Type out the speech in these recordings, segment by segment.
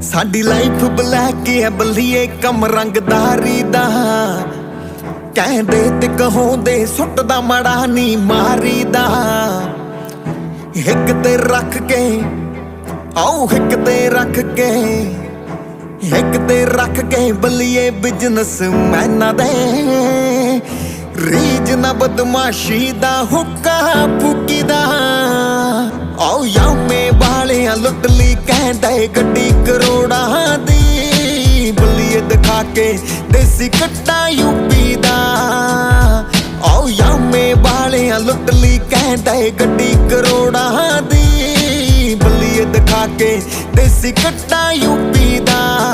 ਸਾਡੀ life black ਹੈ ਬੱਲੀਏ ਕਮ ਰੰਗਦਾਰੀ ਦਾ। ਕਹਿੰਦੇ ਤੇ ਕਹੋਂਦੇ ਸੁੱਟਦਾ ਮੜਾ ਨੀ ਮਾਰੀਦਾ। ਹਿੱਕ ਤੇ ਰੱਖ ਕੇ ਆਓ ਹਿੱਕ ਤੇ ਰੱਖ ਕੇ ਹਿੱਕ ਤੇ ਰੱਖ ਕੇ ਬੱਲੀਏ ਬਿਜ਼ਨਸ ਮੈਨਾਂ ਦੇ। ਰੀਜ ਨਾ ਬਦਮਾਸ਼ੀ ਦਾ ਹੁੱਕਾ ਫੂਕੀ ਦਾ। ਆਓ ਯਾਮੇ ਵਾਲਿਆਂ ਲੁੱਟ ਲਈ ਕਹਿੰਦੇ ਗੱਡੀ ਕਰੋੜਾਂ ਦੀ। ਬੱਲੀਏ ਦਿਖਾ ਕੇ ਦੇਸੀ ਕੱਟਾ ਯੂਪੀ ਦਾ। ਆਓ ਯਾਮੇ ਵਾਲਿਆਂ ਲੁੱਟ ਲਈ ਕਹਿੰਦੇ ਗੱਡੀ ਕਰੋੜਾਂ ਦੀ। ਬੱਲੀਏ ਦਿਖਾ ਕੇ ਦੇਸੀ ਕੱਟਾ ਯੂਪੀ ਦਾ।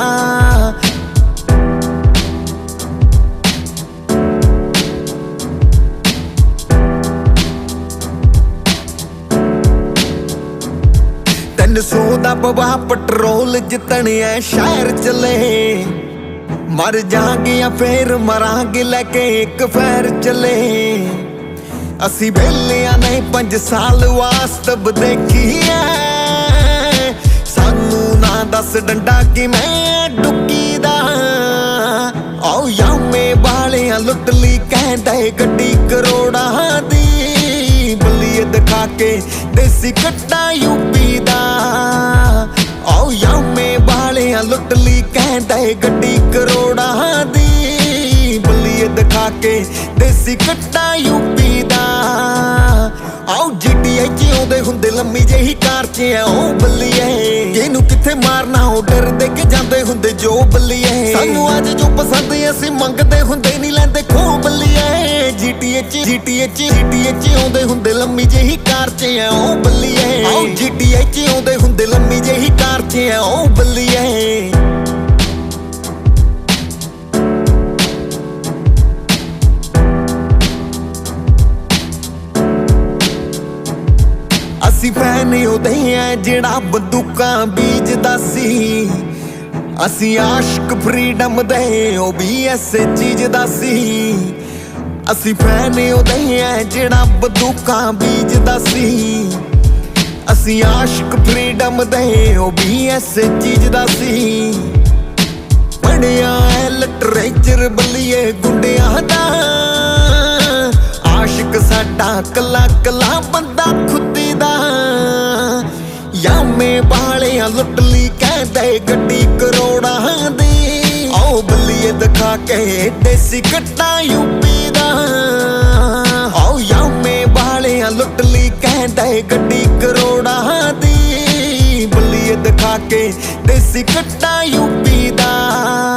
ਸੋ ਦਾ ਬਵਾ ਪੈਟਰੋਲ ਜਿੱਤਣਿਆ ਸ਼ਹਿਰ ਚਲੇ। ਮਰ ਜਾਗੇ ਜਾਂ ਫੇਰ ਮਰਾਂਗੇ ਲੈ ਕੇ ਇੱਕ ਫੈਰ ਚਲੇ। ਅਸੀਂ ਵੇਲਿਆਂ ਨੇ 5 ਸਾਲ ਵਾਸਤਵ ਦੇਖੀ ਐ। ਸਾਨੂੰ ਨਾ ਦੱਸ ਡੰਡਾ ਕਿਵੇਂ ਡੁੱਕੀ ਦਾ। ਆਓ ਯਾਮੇ ਵਾਲਿਆਂ ਲੁੱਟ ਲਈ ਕਹਿੰਦੇ ਗੱਡੀ ਕਰੋੜਾਂ ਦੀ। ਬੱਲੀਏ ਦਿਖਾ ਕੇ ਦੇਸੀ ਕੱਟਾ ਯੂਪੀ ਦਾ। ਆਓ ਯਾਮੇ ਵਾਲਿਆਂ ਲੁੱਟ ਲਈ ਕਹਿੰਦੇ ਗੱਡੀ ਕਰੋੜਾਂ ਦੀ। ਬੱਲੀਏ ਦਿਖਾ ਕੇ ਦੇਸੀ ਕੱਟਾ ਯੂਪੀ ਦਾ। ਆਓ GTA 'ਚ ਆਉਂਦੇ ਹੁੰਦੇ ਲੰਮੀ ਜਿਹੀ ਕਾਰ 'ਚ ਆਓ ਬੱਲੀਏ। ਇਹਨੂੰ ਕਿੱਥੇ ਮਾਰਨਾ ਉਹ ਡਰ ਦੇ ਕੇ ਜਾਂਦੇ ਹੁੰਦੇ ਜੋ ਬੱਲੀਏ। ਸਾਨੂੰ ਅੱਜ ਜੋ ਪਸੰਦ ਅਸੀਂ ਮੰਗਦੇ ਹੁੰਦੇ ਨਹੀਂ ਲੈਂਦੇ ਖੋ ਬੱਲੀਏ। GTA 'ਚ ਆਉਂਦੇ ਹੁੰਦੇ ਲੰਮੀ ਜਿਹੀ ਕਾਰ 'ਚ ਆਓ ਬੱਲੀਏ। ਆਓ GTA 'ਚ ਆਉਂਦੇ ਹੁੰਦੇ ਲੰਮੀ ਜਿਹੀ ਕਾਰ 'ਚ ਆਓ ਬੱਲੀਏ। ਅਸੀਂ ਫੈਨ ਉਹਦੇ ਆ ਜਿਹੜਾ ਬੰਦੂਕਾਂ ਬੀਜਦਾ ਸੀ। ਅਸੀਂ ਆਸ਼ਕ ਫਰੀਡਮ ਦੇ ਉਹ ਵੀ ਐਸੇ ਚੀਜ਼ ਦਾ ਸੀ। ਅਸੀਂ ਫੈਨ ਉਹਦੇ ਆ ਜਿਹੜਾ ਬੰਦੂਕਾਂ ਬੀਜਦਾ ਸੀ। ਅਸੀਂ ਆਸ਼ਕ ਫਰੀਡਮ ਦੇ ਉਹ ਵੀ ਐਸੇ ਚੀਜ਼ ਦਾ ਸੀ। ਪੜਿਆ ਐ ਲਿਟਰੇਚਰ ਬੱਲੀਏ ਗੁੰਡਿਆਂ ਦਾ। ਆਸ਼ਕ ਸਾਡਾ ਕੱਲਾ ਕੱਲਾ ਬੰਦਾ ਖੁੱਦੀ ਦਾ। ਯਾਮੇ ਵਾਲਿਆਂ ਲੁੱਟ ਲਈ ਕਹਿੰਦੇ ਗੱਡੀ ਕਰੋੜਾਂ ਦੀ। ਆਓ ਬੱਲੀਏ ਦਿਖਾ ਕੇ ਦੇਸੀ ਕੱਟਾ ਯੂਪੀ ਦਾ। ਆਓ ਯਾਮੇ ਵਾਲਿਆਂ ਲੁੱਟ ਲਈ ਕਹਿੰਦੇ ਗੱਡੀ ਕਰੋੜਾਂ ਦੀ। ਬੱਲੀਏ ਦਿਖਾ ਕੇ ਦੇਸੀ ਕੱਟਾ ਯੂਪੀ ਦਾ।